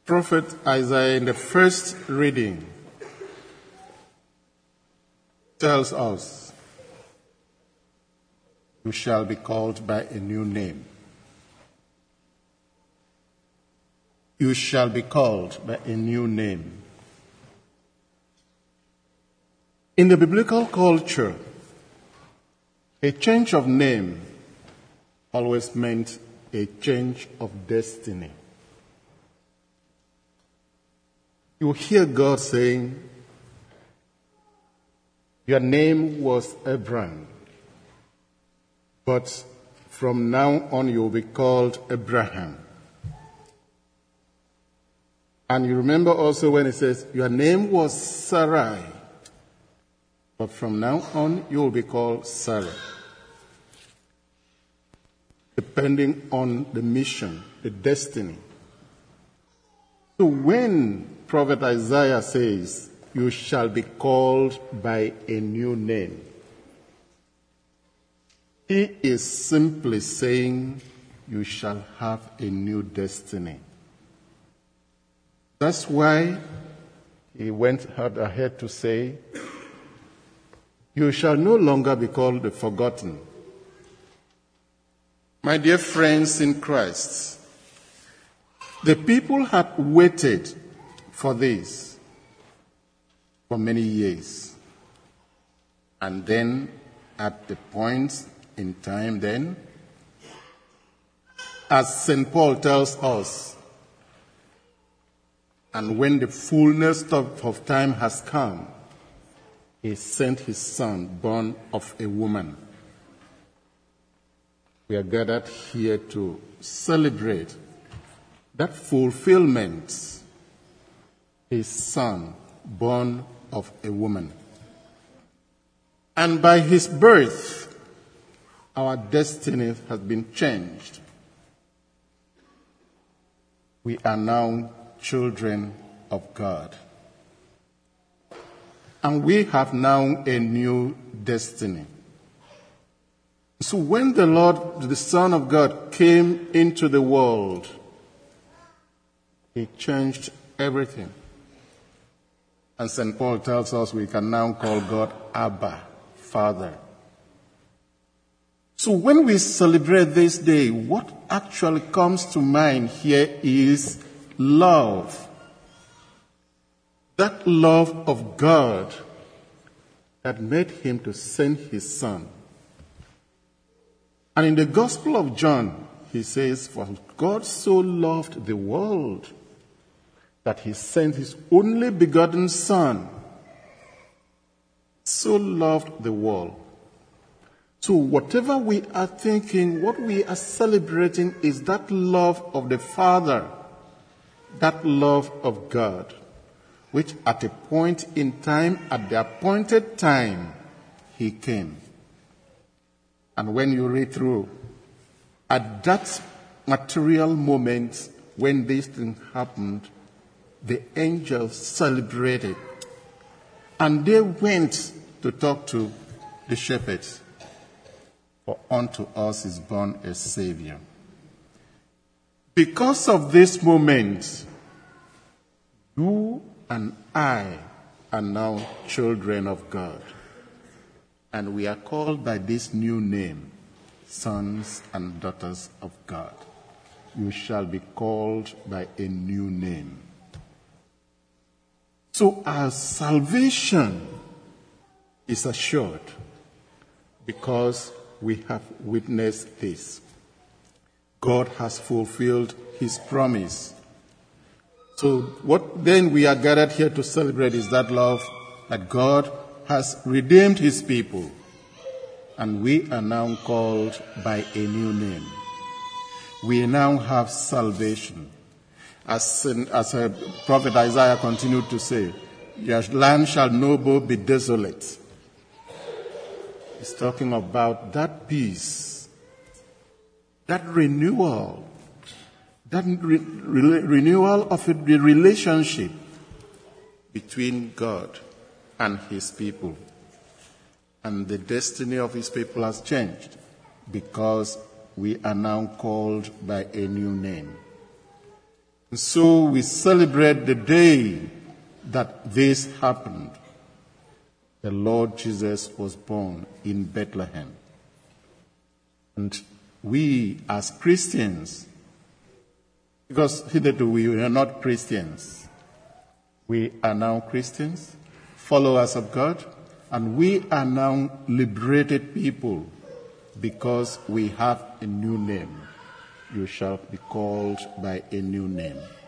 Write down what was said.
prophet Isaiah in the first reading tells us, "You shall be called by a new name. You shall be called by a new name." In the biblical culture, a change of name always meant a change of destiny. You hear God saying, "Your name was Abraham, but from now on you will be called Abraham." And you remember also when it says, "Your name was Sarai, but from now on you will be called Sarah." Depending on the mission, the destiny. So when Prophet Isaiah says, "You shall be called by a new name," he is simply saying you shall have a new destiny. That's why he went ahead to say, "You shall no longer be called the forgotten." My dear friends in Christ, the people had waited for this for many years. And then, at the point in time then, as St. Paul tells us, and when the fullness of time has come, he sent his son, born of a woman. We are gathered here to celebrate that fulfillment, his son, born of a woman. And by his birth, our destiny has been changed. We are now children of God. And we have now a new destiny. So when the Lord, the Son of God, came into the world, he changed everything. And St. Paul tells us we can now call God Abba, Father. So when we celebrate this day, what actually comes to mind here is love. That love of God that made him to send his son. And in the Gospel of John, he says, "For God so loved the world that he sent his only begotten Son." So loved the world. So whatever we are thinking, what we are celebrating is that love of the Father, that love of God, which at a point in time, at the appointed time, he came. And when you read through, at that material moment when this thing happened, the angels celebrated. And they went to talk to the shepherds. "For unto us is born a Savior." Because of this moment, you and I are now children of God. And we are called by this new name, sons and daughters of God. You shall be called by a new name. So our salvation is assured because we have witnessed this. God has fulfilled his promise. So what then we are gathered here to celebrate is that love that God has redeemed his people, and we are now called by a new name. We now have salvation. As Prophet Isaiah continued to say, "Your land shall no more be desolate." He's talking about that peace, that renewal, that renewal of the relationship between God and his people. And the destiny of his people has changed because we are now called by a new name. And so we celebrate the day that this happened. The Lord Jesus was born in Bethlehem. And we as Christians, because hitherto we were not Christians, we are now Christians, followers of God, and we are now liberated people because we have a new name. You shall be called by a new name.